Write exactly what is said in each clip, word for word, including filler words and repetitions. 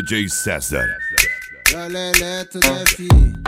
D J César. Galera, tudo é fi.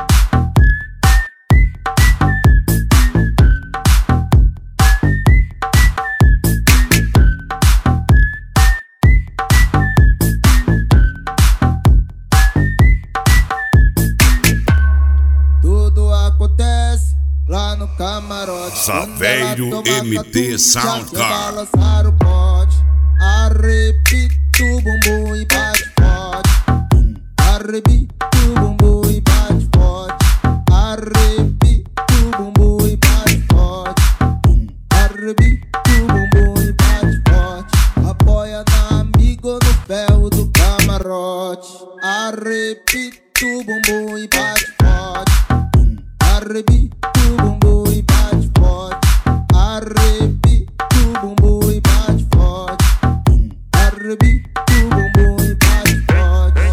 Tudo acontece lá no camarote. Saveiro M D Soundcard. Balançar o pote, arrebita o bumbum e bate forte. Arrebita o bumbum e bate forte. Arrebita o bumbum e bate forte. Arrebita o bumbum e bate forte. Apoia na amiga ou no ferro do camarote. Arrebita o bumbum e bate forte. Arrebita o bumbum e bate forte. Arrebita o bumbum e bate forte. Arrebita o bumbum e bate forte.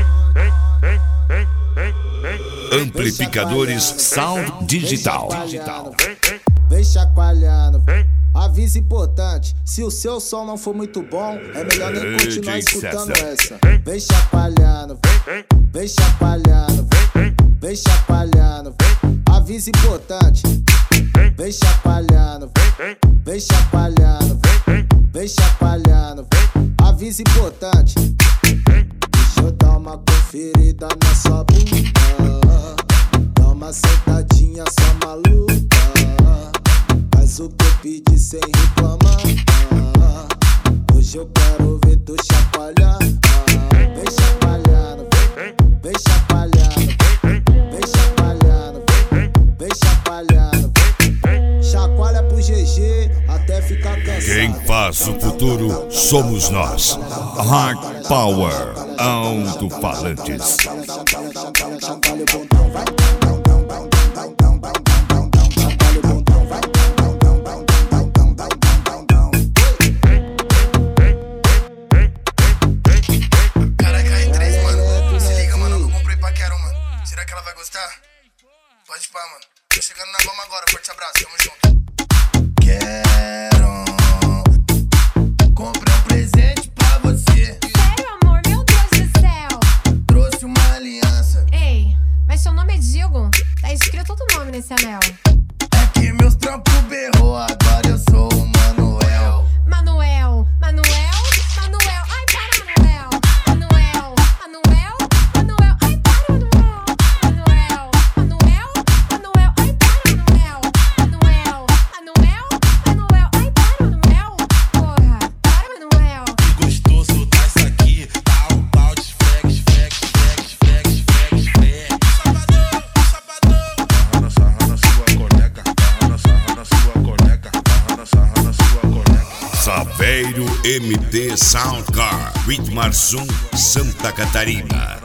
Amplificadores Sound Digital. Vem chacoalhando, aviso importante: se o seu som não for muito bom, é melhor nem continuar escutando essa. Vem chacoalhando, vem chacoalhando, vem chacoalhando, aviso importante: vem chacoalhando, vem chacoalhando, vem chacoalhando, aviso importante. Deixa eu dar uma conferida na sua bunda, dá uma sentadinha só maluca. Faz o que eu pedi sem reclamar. Hoje eu quero ver tu chacoalhar. Vem chacoalhando, vem chacoalhando, vem chacoalhando, vem chacoalhando. Chacoalha pro G G até ficar cansado. Quem faz o futuro somos nós. Hard Power Alto-Falantes. Pode pá, mano. Tô chegando na goma agora. Forte abraço, tamo junto. Quero comprar um presente pra você. Sério, amor? Meu Deus do céu. Trouxe uma aliança. Ei, mas seu nome é Digo? Tá escrito outro nome nesse anel. É que meus trampos berrou, agora eu sou o Manuel. Manuel, Manuel, Manuel. Ai, para, Manuel. Manuel, Manuel, Manuel. Ai, para, Manuel. Manuel, Manuel, Manuel. Ai, para, Manuel. Manuel, Manuel, Manuel. Ai, para, Manuel. Porra, para, Manuel. Que gostoso tá isso aqui. Tá um pau de flex, flex, flex, flex, flex, flex. Sapadão, sapadão. Sarra na sua coneca, sarra na sarra na sua coneca, sarra na sarra na sua coneca. Saveiro M D Soundcard. Ritmarsum, Santa Catarina.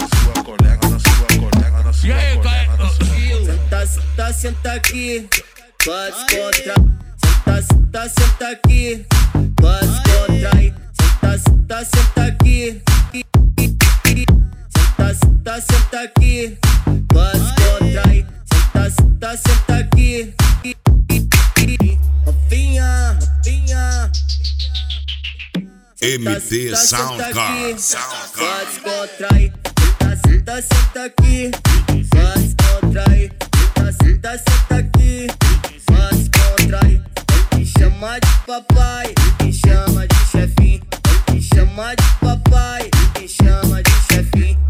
E aí, cara? Senta, senta, senta aqui, pode contrair. Senta, senta, senta aqui, pode contrair. Senta, senta, senta aqui. Senta, senta, senta aqui, pode contrair. Senta, senta, senta aqui. Novinha, novinha. M D Soundcard. Pode contrair. Senta, senta, senta aqui, pode contrair. Senta, senta, senta aqui, pode contrair. Me chama de papai, me chama de chefinho. Me chama de papai, me chama de chefinho.